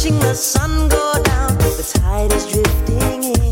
watching the sun go down. The tide is drifting in.